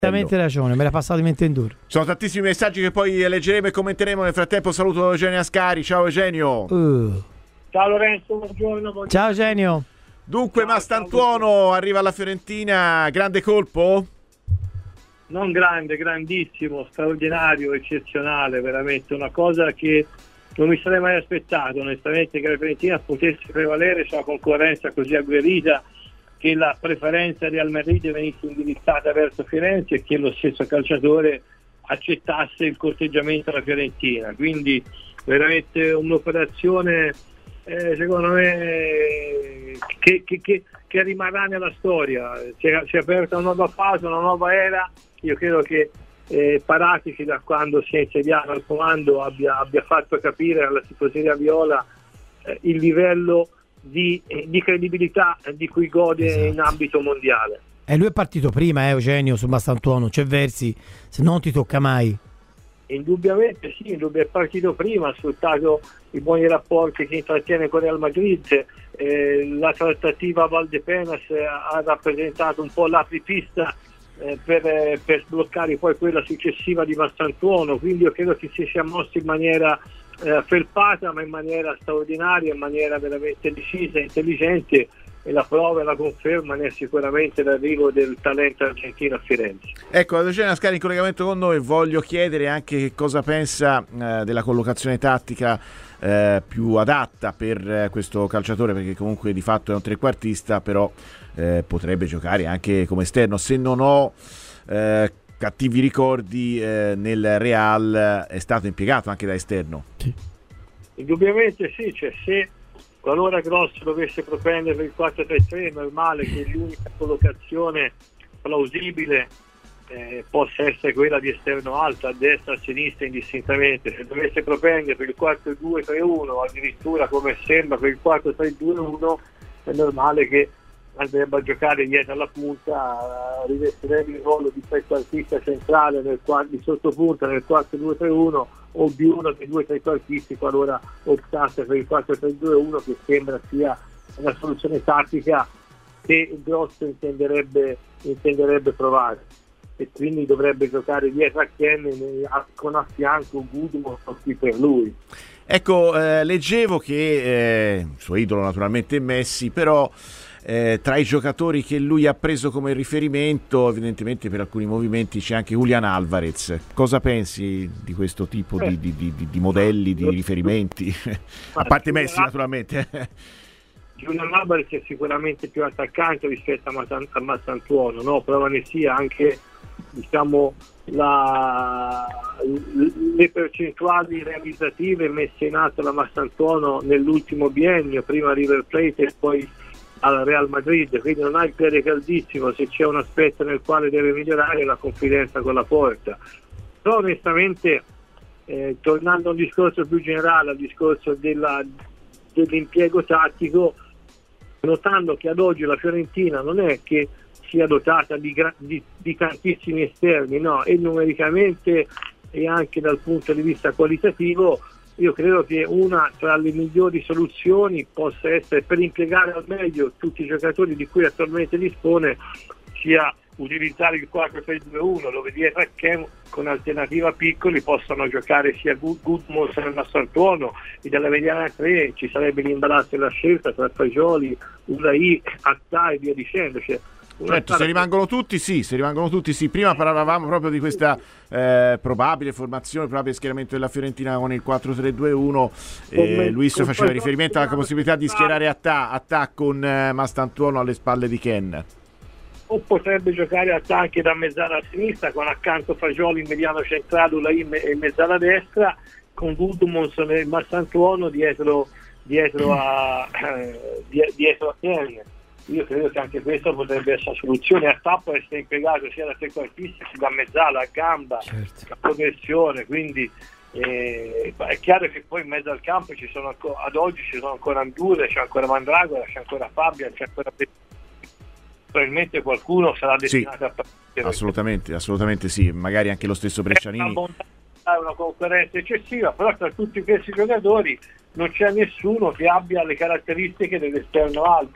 Esattamente ragione, me l'ha passato in mente in duro. Sono tantissimi messaggi che poi leggeremo e commenteremo. Nel frattempo saluto Eugenio Ascari. Ciao Eugenio. Ciao Lorenzo, buongiorno. Ciao Eugenio. Dunque Mastantuono arriva alla Fiorentina, grande colpo? Non grande, grandissimo, straordinario, eccezionale, veramente una cosa che non mi sarei mai aspettato onestamente, che la Fiorentina potesse prevalere sulla concorrenza così agguerrita, che la preferenza di Real Madrid venisse indirizzata verso Firenze e che lo stesso calciatore accettasse il corteggiamento alla Fiorentina. Quindi veramente un'operazione secondo me che rimarrà nella storia. Si è aperta una nuova fase, una nuova era. Io credo che Paratici, da quando si è insediato al comando, abbia fatto capire alla tifoseria viola il livello di credibilità di cui gode in ambito mondiale. E lui è partito prima, Eugenio, su Mastantuono, c'è versi, se non ti tocca mai. Indubbiamente sì, è partito prima, ha sfruttato i buoni rapporti che intrattiene con Real Madrid, la trattativa a Valdepenas ha rappresentato un po' l'apripista per sbloccare poi quella successiva di Mastantuono, quindi io credo che si sia mosso in maniera felpata, ma in maniera straordinaria, in maniera veramente decisa e intelligente, e la prova e la conferma ne è sicuramente l'arrivo del talento argentino a Firenze. Ecco, Eugenio Ascari in collegamento con noi. Voglio chiedere anche che cosa pensa della collocazione tattica più adatta per questo calciatore, perché comunque di fatto è un trequartista, però potrebbe giocare anche come esterno. Se non ho cattivi ricordi, nel Real è stato impiegato anche da esterno. Sì. Indubbiamente sì, cioè se qualora Grosso dovesse propendere per il 4-3-3 è normale che l'unica collocazione plausibile possa essere quella di esterno alto, a destra, a sinistra indistintamente. Se dovesse propendere per il 4-2-3-1 o addirittura, come sembra, per il 4-3-2-1, è normale che andrebbe a giocare dietro alla punta, rivestirebbe il ruolo di trequartista centrale di sottopunta nel 4-2-3-1 o di uno dei due trequartisti qualora optasse per il 4-3-2-1, che sembra sia una soluzione tattica che Grosso intenderebbe provare, e quindi dovrebbe giocare dietro a Ken con a fianco Gudmo qui per lui. Ecco, leggevo che il suo idolo naturalmente è Messi, però tra i giocatori che lui ha preso come riferimento, evidentemente per alcuni movimenti, c'è anche Julián Álvarez. Cosa pensi di questo tipo di modelli, di riferimenti? A parte Messi naturalmente. Julián Álvarez è sicuramente più attaccante rispetto a Mastantuono, no? Prova ne sia anche, diciamo, le percentuali realizzative messe in atto da Mastantuono nell'ultimo biennio, prima a River Plate e poi al Real Madrid, quindi non ha il piede caldissimo. Se c'è un aspetto nel quale deve migliorare, la confidenza con la porta. Però onestamente, tornando a un discorso più generale, al discorso dell'impiego tattico, notando che ad oggi la Fiorentina non è che sia dotata di tantissimi esterni, no, e numericamente e anche dal punto di vista qualitativo, io credo che una tra le migliori soluzioni possa essere, per impiegare al meglio tutti i giocatori di cui attualmente dispone, sia utilizzare il 4-3-2-1, dove dietro a Ken con alternativa piccoli possano giocare sia Gudmunds e Mastantuono, e dalla mediana 3 ci sarebbe l'imbarazzo della scelta tra Fagioli, Ulai, Attà e via dicendo. Cioè, certo, se rimangono tutti sì. Prima parlavamo proprio di questa probabile formazione, probabile schieramento della Fiorentina con il 4-3-2-1. Luis faceva riferimento alla possibilità di schierare Attà con Mastantuono alle spalle di Ken. O potrebbe giocare Attà anche da mezzala a sinistra, con accanto Fagioli in mediano centrale, Ulai e mezzala a destra, con Gudmunds e Mastantuono dietro a Ken. Io credo che anche questa potrebbe essere una soluzione. A tappo essere impiegato sia da trequartista che da mezzala, a gamba, certo, a progressione, quindi è chiaro che poi in mezzo al campo ad oggi ci sono ancora Andure, c'è ancora Mandragora, c'è ancora Fabian, c'è ancora, probabilmente qualcuno sarà destinato a partire. Assolutamente sì, magari anche lo stesso Brescianini. È una concorrenza eccessiva, però tra tutti questi giocatori non c'è nessuno che abbia le caratteristiche dell'esterno alto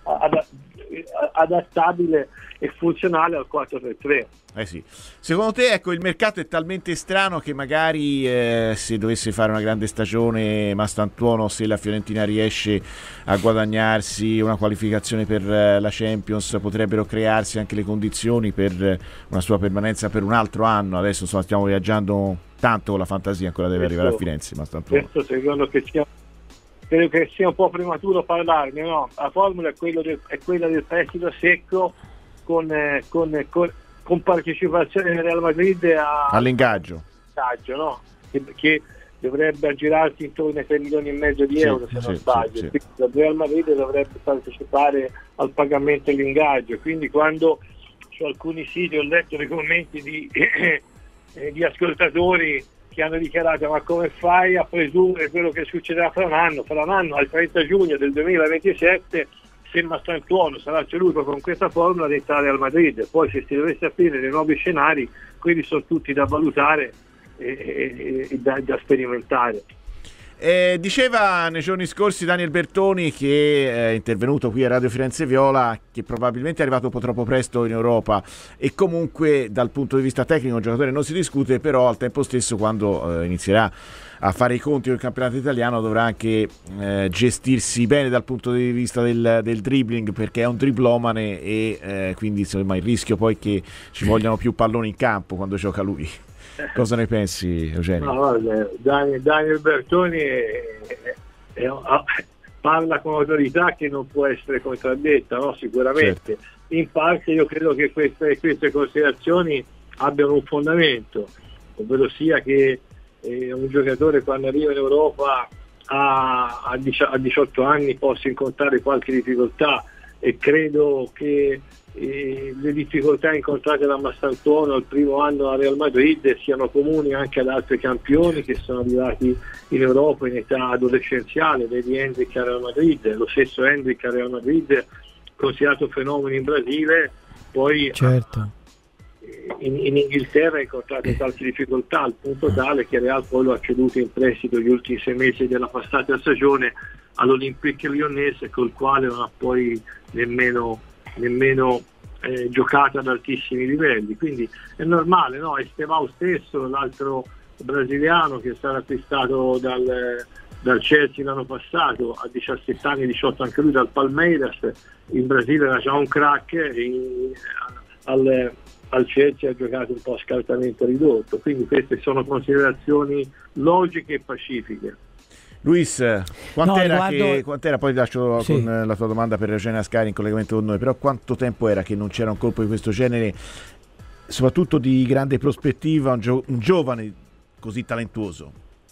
adattabile e funzionale al 4-3-3. Sì. Secondo te, ecco, il mercato è talmente strano che magari se dovesse fare una grande stagione Mastantuono, se la Fiorentina riesce a guadagnarsi una qualificazione per la Champions, potrebbero crearsi anche le condizioni per una sua permanenza per un altro anno. Adesso insomma, stiamo viaggiando tanto con la fantasia, ancora deve arrivare a Firenze Mastantuono. Questo secondo che credo che sia un po' prematuro parlarne, no? La formula è quella del prestito secco con partecipazione del Real Madrid all'ingaggio, no? Che dovrebbe aggirarsi intorno ai 3,5 milioni di euro, se non sbaglio. Sì. Il Real Madrid dovrebbe partecipare al pagamento dell'ingaggio. Quindi quando su alcuni siti ho letto nei commenti di ascoltatori che hanno dichiarato: ma come fai a presumere quello che succederà fra un anno al 30 giugno del 2027, se Mastantuono sarà ceduto con questa formula di entrare al Madrid? Poi se si dovesse aprire dei nuovi scenari, quelli sono tutti da valutare e da sperimentare. Diceva nei giorni scorsi Daniel Bertoni, che è intervenuto qui a Radio Firenze Viola, che probabilmente è arrivato un po' troppo presto in Europa e comunque dal punto di vista tecnico il giocatore non si discute, però al tempo stesso quando inizierà a fare i conti del campionato italiano dovrà anche gestirsi bene dal punto di vista del dribbling, perché è un driblomane e quindi insomma il rischio poi che ci vogliano più palloni in campo quando gioca lui. Cosa ne pensi, Eugenio? No, Daniel Bertoni parla con autorità che non può essere contraddetta, no? Sicuramente. Certo. In parte io credo che queste considerazioni abbiano un fondamento, ovvero sia che un giocatore quando arriva in Europa a 18 anni possa incontrare qualche difficoltà, e credo che le difficoltà incontrate da Mastantuono al primo anno a Real Madrid siano comuni anche ad altri campioni che sono arrivati in Europa in età adolescenziale, vedi Hendrick a Real Madrid, lo stesso Hendrick a Real Madrid considerato fenomeno in Brasile, poi certo. in Inghilterra ha incontrato tante difficoltà al punto tale che Real poi lo ha ceduto in prestito gli ultimi 6 mesi della passata stagione all'Olympique Lyonnais, col quale non ha poi nemmeno giocato ad altissimi livelli, quindi è normale, no? Estevao stesso, l'altro brasiliano che è stato acquistato dal Chelsea l'anno passato, a 17 anni, 18 anche lui, dal Palmeiras, in Brasile era già un crack, al Chelsea ha giocato un po' a scartamento ridotto, quindi queste sono considerazioni logiche e pacifiche. Luis, quant'era, poi lascio con la tua domanda per Eugenio Ascari in collegamento con noi, però quanto tempo era che non c'era un colpo di questo genere, soprattutto di grande prospettiva, un giovane così talentuoso?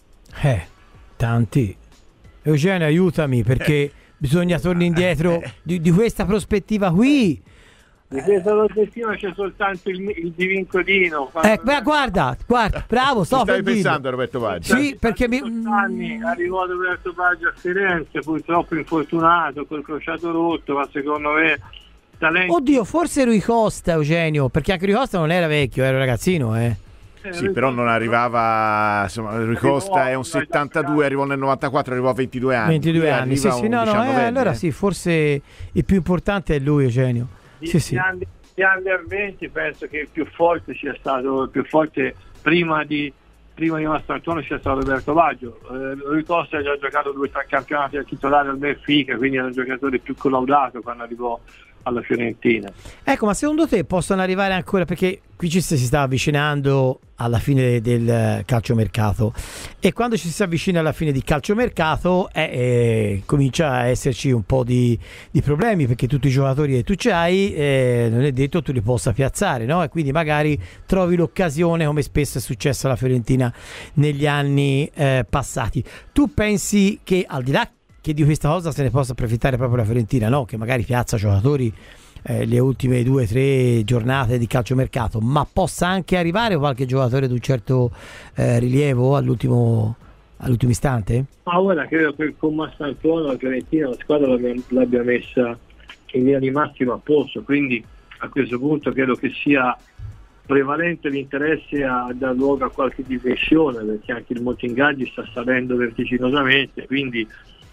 Tanti. Eugenio, aiutami, perché bisogna tornare indietro di questa prospettiva qui. Di questa prospettiva c'è soltanto il Divincodino. Guarda, bravo, sto stavi pensando a Roberto Baggio? Sì, perché anni arrivò Roberto Baggio a Firenze, purtroppo infortunato, col crociato rotto, ma secondo me talento. Oddio, forse Rui Costa, Eugenio, perché anche Rui Costa non era vecchio, era un ragazzino, Sì, però non arrivava, insomma, Rui Costa è un 72, arrivò nel 94, arrivò a 22 anni. 22 anni, sì, allora sì, forse il più importante è lui, Eugenio. Sì. Gli under 20 penso che il più forte sia stato, prima di Mastantuono sia stato Roberto Baggio. Rui Costa ha già giocato 2 campionati da titolare al Benfica, quindi è un giocatore più collaudato quando arrivò alla Fiorentina. Ecco, ma secondo te possono arrivare ancora, perché qui ci si sta avvicinando alla fine del calciomercato, e quando ci si avvicina alla fine di calciomercato comincia a esserci un po' di problemi, perché tutti i giocatori che tu c'hai non è detto tu li possa piazzare, no? E quindi magari trovi l'occasione, come spesso è successo alla Fiorentina negli anni passati. Tu pensi che, al di là che di questa cosa se ne possa approfittare proprio la Fiorentina, no? Che magari piazza giocatori le ultime 2 o 3 giornate di calciomercato, ma possa anche arrivare qualche giocatore di un certo rilievo all'ultimo istante? Ma ora credo che con Mastantuono la Fiorentina la squadra l'abbia messa in linea di massima a posto, quindi a questo punto credo che sia prevalente l'interesse a dar luogo a qualche difensione, perché anche il Montingaggi sta salendo vertiginosamente, quindi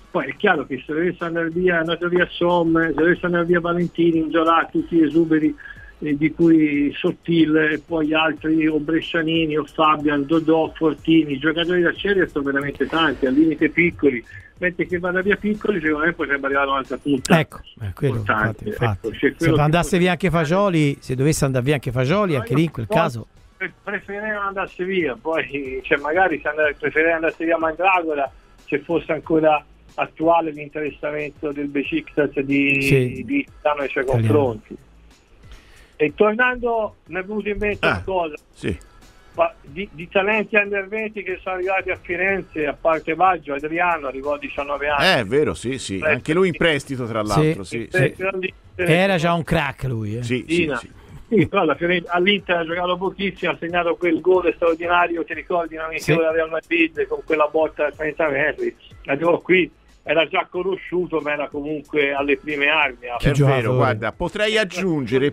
Poi è chiaro che se dovesse andare via Somme, se dovesse andare via Valentini, Ingiolà, tutti gli esuberi di cui Sottile e poi altri, o Brescianini o Fabian, Dodò, Fortini, giocatori da serie sono veramente tanti, al limite piccoli, mentre che vada via piccoli secondo me potrebbe arrivare a un'altra punta. Ecco, quello, infatti. Se andasse via anche Fagioli, se dovesse andare via anche Fagioli, anche lì in quel caso preferirei non andasse via, poi magari preferirei andasse via Mandragora se fosse ancora attuale l'interessamento del Besiktas di Milano nei suoi confronti. E tornando, mi è venuto in mente una cosa, di talenti under 20 che sono arrivati a Firenze, a parte Baggio, Adriano arrivò a 19 anni. È vero, sì. Anche lui in prestito, tra l'altro. Sì. Era già un crack lui. Sì, però all'Inter ha giocato pochissimo, ha segnato quel gol straordinario, ti ricordi, un amico della Real Madrid con quella botta da 30 metri. Arrivò qui, era già conosciuto, ma era comunque alle prime armi. È vero, guarda, potrei aggiungere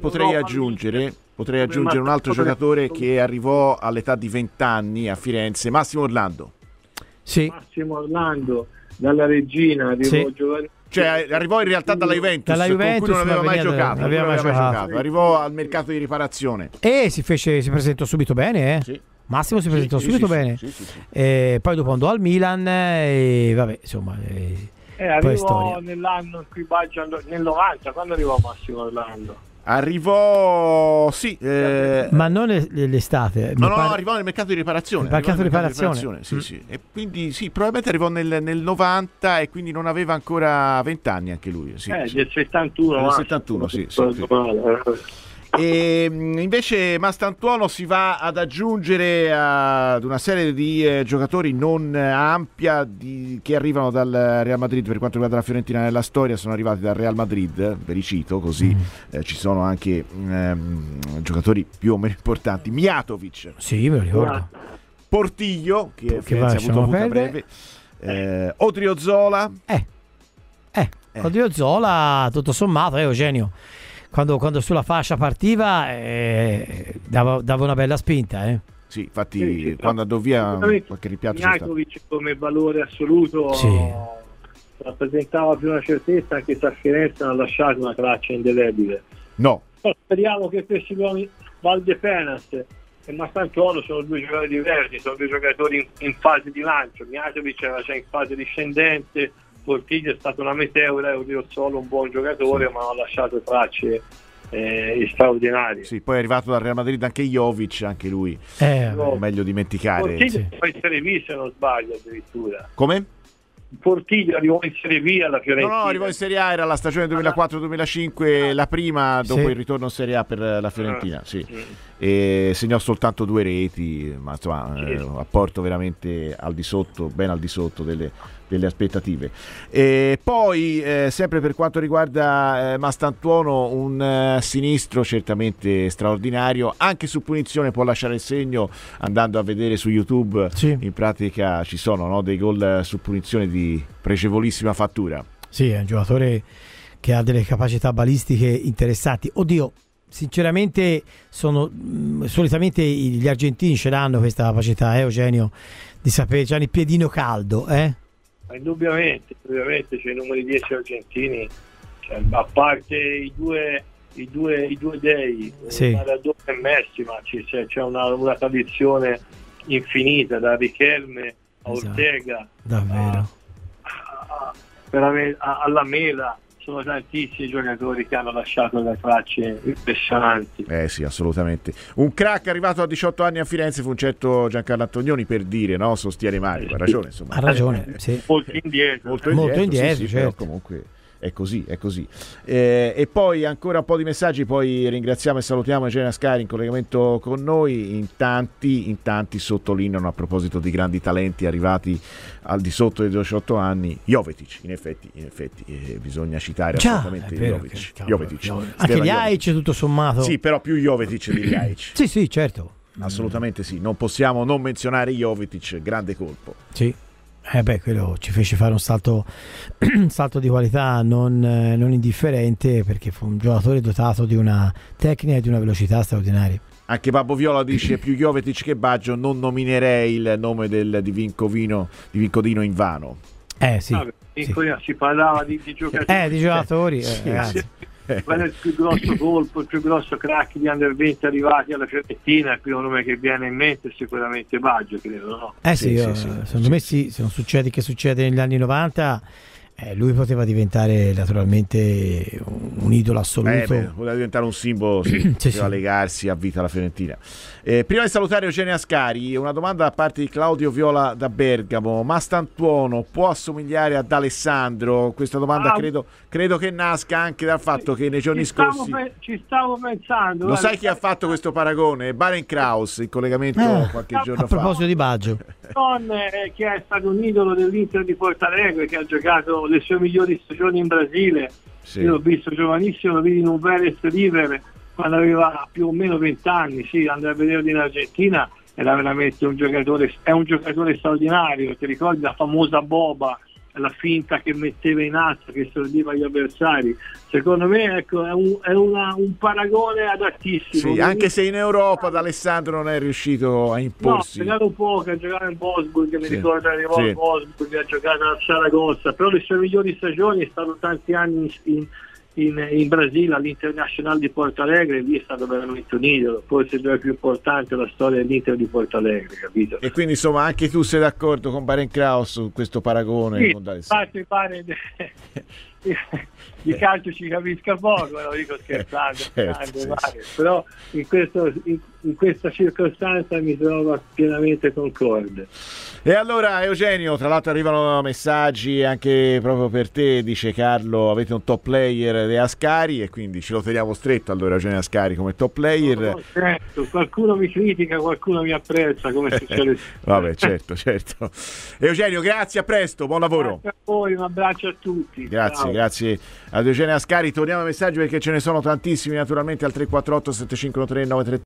un altro giocatore che arrivò all'età di 20 anni a Firenze, Massimo Orlando. Massimo Orlando, dalla Regina, arrivò giovane. Cioè arrivò in realtà dalla Juventus, con cui non aveva mai giocato. Arrivò al mercato di riparazione e si presentò subito bene. Massimo si presentò subito bene. Poi dopo andò al Milan e vabbè, insomma, arrivò nell'anno in cui Baggio andò, nel 90, quando arrivò Massimo Orlando? Arrivò ma non l'estate. No, arrivò nel mercato di riparazione. Sì. E quindi probabilmente arrivò nel 90 e quindi non aveva ancora 20 anni anche lui. Del 71. Del 71, sì. E invece Mastantuono si va ad aggiungere ad una serie di giocatori non ampia che arrivano dal Real Madrid. Per quanto riguarda la Fiorentina nella storia, sono arrivati dal Real Madrid, ve li cito così. Ci sono anche giocatori più o meno importanti. Mijatovic, me lo ricordo. Portiglio, che Firenze ha avuto a breve. Odriozola. Odriozola, tutto sommato, Eugenio, quando sulla fascia partiva dava una bella spinta. Sì, infatti quando andò via qualche rimpianto c'è stato. Come valore assoluto rappresentava più una certezza, anche se a Firenze non ha lasciato una traccia indelebile. No. Speriamo che questi uomini, Valdepenas e Mastantuono, sono due giocatori diversi, sono due giocatori in fase di lancio. Mijatovic era già in fase discendente, Portiglio è stato una meteora, e Odriozola un buon giocatore, ma non ha lasciato tracce straordinarie. Sì, poi è arrivato dal Real Madrid anche Jovic, anche lui. Meglio dimenticare. Portiglio poi in Serie B, se non sbaglio, addirittura. Come? Portiglio arrivò in Serie B alla Fiorentina. No, arrivò in Serie A, era la stagione 2004-2005, la prima dopo il ritorno in Serie A per la Fiorentina, e segnò soltanto 2 reti, ma insomma apporto veramente ben al di sotto delle aspettative. E poi sempre per quanto riguarda Mastantuono, un sinistro certamente straordinario, anche su punizione può lasciare il segno. Andando a vedere su YouTube, in pratica ci sono dei gol su punizione di pregevolissima fattura. Sì, è un giocatore che ha delle capacità balistiche interessanti. Oddio, sinceramente solitamente gli argentini ce l'hanno questa capacità, Eugenio, di sapere, già il piedino caldo, Indubbiamente c'è i numeri 10 argentini, a parte i due dei, Maradona e Messi, ma c'è una tradizione infinita, da Riquelme a Ortega, davvero, alla Mela. Sono tantissimi giocatori che hanno lasciato delle tracce impressionanti. Sì, assolutamente. Un crack arrivato a 18 anni a Firenze fu un certo Giancarlo Antonioni, per dire, sostiene Mario, ha ragione, insomma. Ha ragione, sì. Molto indietro, certo. Però comunque è così. E poi ancora un po' di messaggi, poi ringraziamo e salutiamo Egena Scari in collegamento con noi. In tanti sottolineano, a proposito di grandi talenti arrivati al di sotto dei 18 anni, Jovetic, in effetti bisogna citare assolutamente Jovetic. Anche Ljajic tutto sommato. Sì, però più Jovetic di Ljajic. Sì, certo. Assolutamente sì, non possiamo non menzionare Jovetic, grande colpo. Sì. Quello ci fece fare un salto di qualità non indifferente, perché fu un giocatore dotato di una tecnica e di una velocità straordinaria. Anche Babbo Viola dice: più Jovetic che Baggio, non nominerei il nome di Vincodino in vano. Sì. in cui si parlava di giocatori. Di giocatori, ragazzi. Qual è il più grosso colpo, il più grosso crack di Under 20 arrivati alla Fiorentina? Il primo nome che viene in mente è sicuramente Baggio, credo, no? Secondo me se non succede che succede negli anni 90, lui poteva diventare naturalmente un idolo assoluto. Poteva diventare un simbolo, poteva legarsi a vita alla Fiorentina. Prima di salutare Eugenio Ascari, una domanda da parte di Claudio Viola da Bergamo: Mastantuono può assomigliare ad Alessandro? Questa domanda credo che nasca anche dal fatto che nei giorni scorsi ci stavo pensando. Lo sai chi ha fatto questo paragone? Baren Kraus, in collegamento qualche giorno fa. A proposito di Baggio, che è stato un idolo dell'Inter di Porto Alegre, che ha giocato le sue migliori stagioni in Brasile. Io l'ho visto giovanissimo, lo vidi in un Vélez River quando aveva più o meno 20 anni. Andare a vederlo in Argentina, era veramente un giocatore straordinario. Ti ricordi la famosa boba, la finta che metteva in atto, che sordiva gli avversari? Secondo me è un paragone adattissimo. Anche se in Europa D'Alessandro non è riuscito a imporsi. No, un po' che ha giocato in Wolfsburg, mi ricordo arrivò in Wolfsburg, ha giocato a Saragossa, però le sue migliori stagioni è stato tanti anni in Brasile all'Internazionale di Porto Alegre, e lì è stato veramente un idolo, forse il più importante della storia dell'Inter di Porto Alegre, capito? E quindi insomma anche tu sei d'accordo con Baren Kraus su questo paragone? Con D'Alessandro? Pare di calcio ci capisca poco, lo dico scherzando, però in questa circostanza mi trovo pienamente concorde. E allora Eugenio, tra l'altro arrivano messaggi anche proprio per te, dice Carlo, avete un top player di Ascari e quindi ce lo teniamo stretto allora Eugenio Ascari come top player. Certo, qualcuno mi critica, qualcuno mi apprezza, come succede. Vabbè, certo. Eugenio, grazie, a presto, buon lavoro. Grazie a voi, un abbraccio a tutti. Grazie ad Eugenio Ascari. Torniamo ai messaggi perché ce ne sono tantissimi, naturalmente al 348 7513 933.